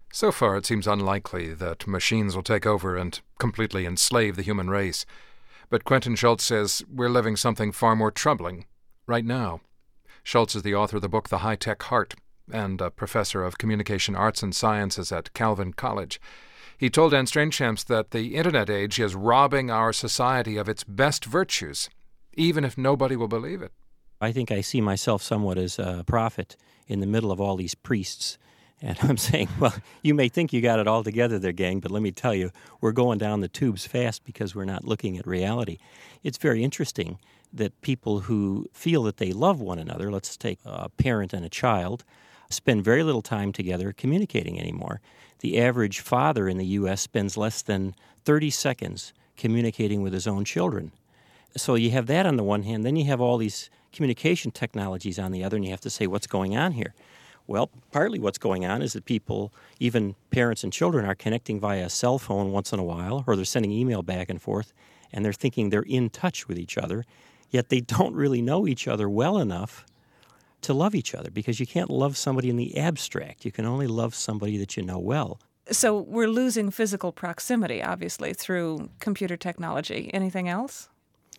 So far, it seems unlikely that machines will take over and completely enslave the human race. But Quentin Schultz says we're living something far more troubling right now. Schultz is the author of the book The High-Tech Heart and a professor of communication arts and sciences at Calvin College. He told Anne Strainchamps that the Internet age is robbing our society of its best virtues, even if nobody will believe it. I think I see myself somewhat as a prophet in the middle of all these priests. And I'm saying, well, you may think you got it all together there, gang, but let me tell you, we're going down the tubes fast because we're not looking at reality. It's very interesting that people who feel that they love one another, let's take a parent and a child, spend very little time together communicating anymore. The average father in the U.S. spends less than 30 seconds communicating with his own children. So you have that on the one hand, then you have all these communication technologies on the other, and you have to say, what's going on here? Well, partly what's going on is that people, even parents and children, are connecting via a cell phone once in a while, or they're sending email back and forth, and they're thinking they're in touch with each other, yet they don't really know each other well enough to love each other, because you can't love somebody in the abstract. You can only love somebody that you know well. So we're losing physical proximity, obviously, through computer technology. Anything else?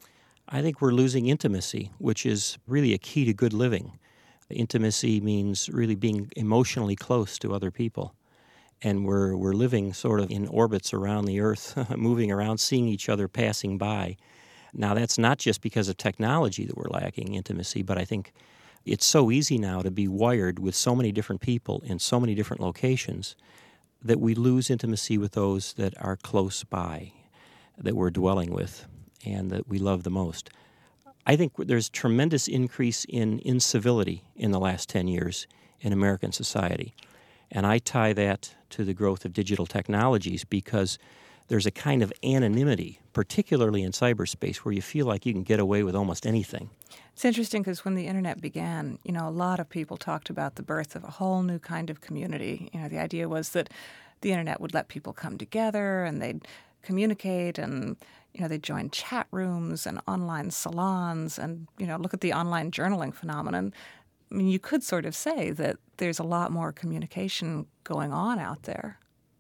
I think we're losing intimacy, which is really a key to good living. Intimacy means really being emotionally close to other people. And we're living sort of in orbits around the earth, moving around, seeing each other passing by. Now, that's not just because of technology that we're lacking intimacy, but I think it's so easy now to be wired with so many different people in so many different locations that we lose intimacy with those that are close by, that we're dwelling with, and that we love the most. I think there's tremendous increase in incivility in the last 10 years in American society. And I tie that to the growth of digital technologies because there's a kind of anonymity, particularly in cyberspace, where you feel like you can get away with almost anything. It's interesting because when the Internet began, a lot of people talked about the birth of a whole new kind of community. The idea was that the Internet would let people come together and they'd communicate and they join chat rooms and online salons and, look at the online journaling phenomenon. I mean, you could sort of say that there's a lot more communication going on out there.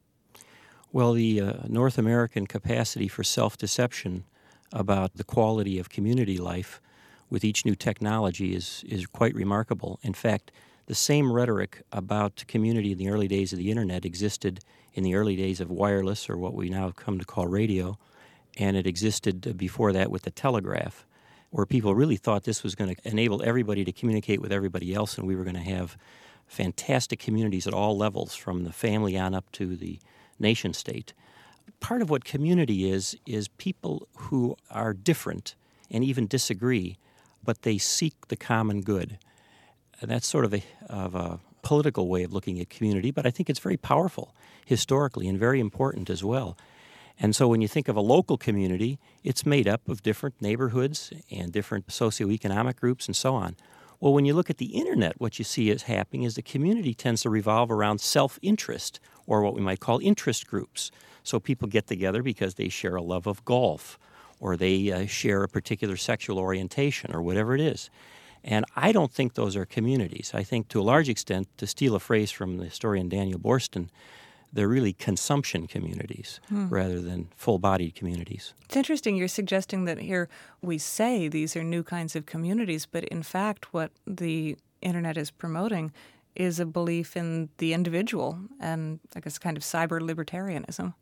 Well, the North American capacity for self-deception about the quality of community life with each new technology is quite remarkable. In fact, the same rhetoric about community in the early days of the Internet existed in the early days of wireless, or what we now come to call radio, and it existed before that with the telegraph, where people really thought this was going to enable everybody to communicate with everybody else, and we were going to have fantastic communities at all levels, from the family on up to the nation state. Part of what community is people who are different and even disagree, but they seek the common good. And that's sort of a political way of looking at community, but I think it's very powerful historically and very important as well. And so when you think of a local community, it's made up of different neighborhoods and different socioeconomic groups and so on. Well, when you look at the Internet, what you see is happening is the community tends to revolve around self-interest, or what we might call interest groups. So people get together because they share a love of golf, or they share a particular sexual orientation, or whatever it is. And I don't think those are communities. I think, to a large extent, to steal a phrase from the historian Daniel Boorstin, they're really consumption communities rather than full-bodied communities. It's interesting you're suggesting that here we say these are new kinds of communities, but in fact what the Internet is promoting is a belief in the individual and, I guess, kind of cyber libertarianism.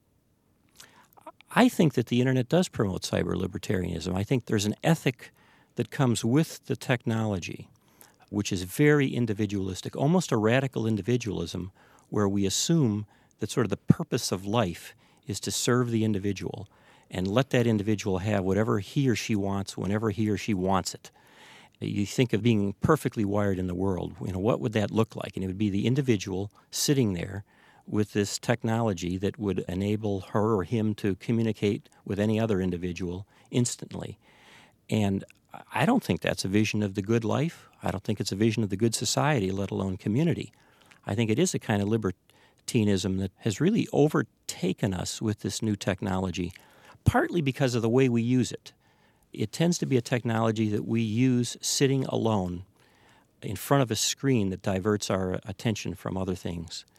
I think that the Internet does promote cyber libertarianism. I think there's an ethic that comes with the technology, which is very individualistic, almost a radical individualism, where we assume that sort of the purpose of life is to serve the individual and let that individual have whatever he or she wants whenever he or she wants it. You think of being perfectly wired in the world, what would that look like? And it would be the individual sitting there with this technology that would enable her or him to communicate with any other individual instantly. And I don't think that's a vision of the good life. I don't think it's a vision of the good society, let alone community. I think it is a kind of libertinism that has really overtaken us with this new technology, partly because of the way we use it. It tends to be a technology that we use sitting alone in front of a screen that diverts our attention from other things.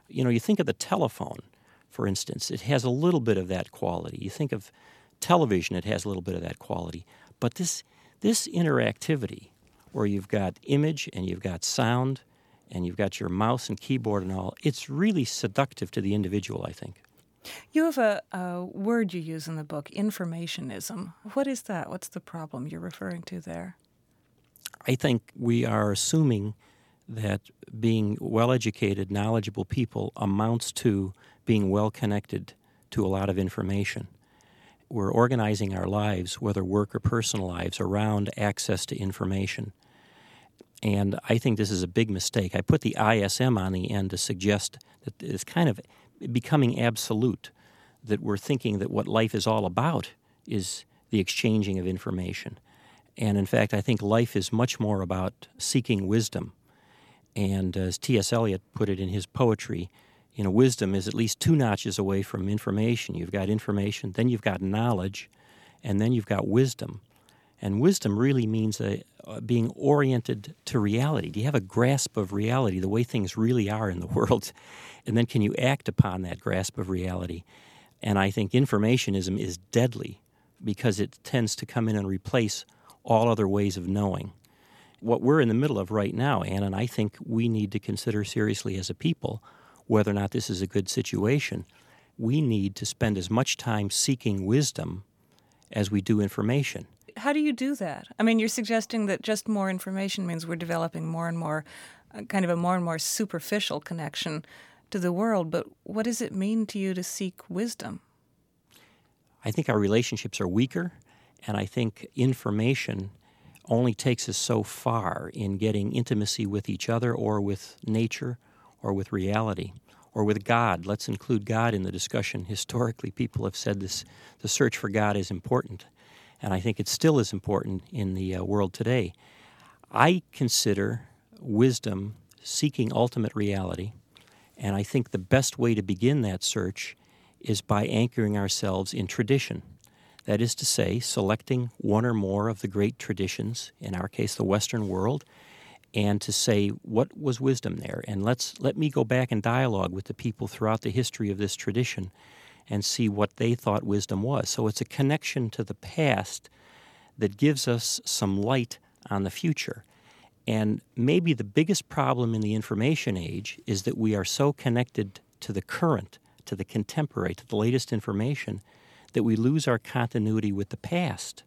You think of the telephone, for instance. It has a little bit of that quality. You think of television, it has a little bit of that quality. But this interactivity, where you've got image and you've got sound and you've got your mouse and keyboard and all, it's really seductive to the individual, I think. You have a word you use in the book, informationism. What is that? What's the problem you're referring to there? I think we are assuming that being well-educated, knowledgeable people amounts to being well-connected to a lot of information. We're organizing our lives, whether work or personal lives, around access to information. And I think this is a big mistake. I put the ISM on the end to suggest that it's kind of becoming absolute, that we're thinking that what life is all about is the exchanging of information. And in fact, I think life is much more about seeking wisdom. And as T.S. Eliot put it in his poetry, wisdom is at least 2 notches away from information. You've got information, then you've got knowledge, and then you've got wisdom. And wisdom really means being oriented to reality. Do you have a grasp of reality, the way things really are in the world? And then can you act upon that grasp of reality? And I think informationism is deadly because it tends to come in and replace all other ways of knowing. What we're in the middle of right now, Ann, and I think we need to consider seriously as a people whether or not this is a good situation. We need to spend as much time seeking wisdom as we do information. How do you do that? I mean, you're suggesting that just more information means we're developing more and more, kind of a more and more superficial connection to the world, but what does it mean to you to seek wisdom? I think our relationships are weaker, and I think information only takes us so far in getting intimacy with each other or with nature or with reality or with God. Let's include God in the discussion. Historically, people have said this: the search for God is important, and I think it still is important in the world today. I consider wisdom seeking ultimate reality, and I think the best way to begin that search is by anchoring ourselves in tradition. That is to say, selecting one or more of the great traditions, in our case the Western world, and to say, what was wisdom there? And let me go back and dialogue with the people throughout the history of this tradition and see what they thought wisdom was. So it's a connection to the past that gives us some light on the future. And maybe the biggest problem in the information age is that we are so connected to the current, to the contemporary, to the latest information, that we lose our continuity with the past.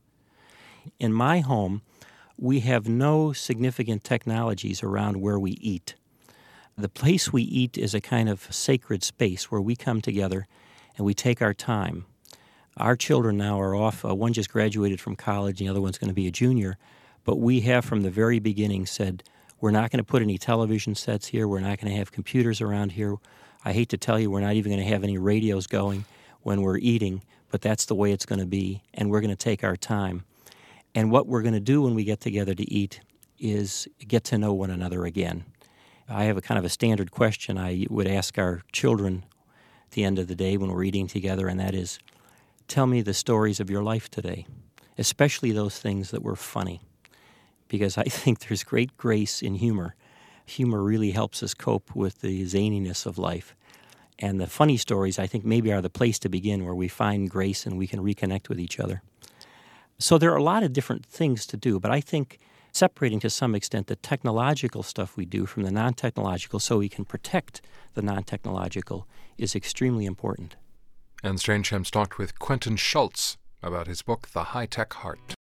In my home, we have no significant technologies around where we eat. The place we eat is a kind of sacred space where we come together and we take our time. Our children now are off. One just graduated from college, the other one's going to be a junior. But we have from the very beginning said, we're not going to put any television sets here. We're not going to have computers around here. I hate to tell you, we're not even going to have any radios going when we're eating, but that's the way it's going to be, and we're going to take our time. And what we're going to do when we get together to eat is get to know one another again. I have a kind of a standard question I would ask our children at the end of the day when we're eating together, and that is, tell me the stories of your life today, especially those things that were funny, because I think there's great grace in humor. Humor really helps us cope with the zaniness of life. And the funny stories, I think, maybe are the place to begin where we find grace and we can reconnect with each other. So there are a lot of different things to do, but I think separating to some extent the technological stuff we do from the non-technological so we can protect the non-technological is extremely important. And Strangeham's talked with Quentin Schultz about his book, The High-Tech Heart.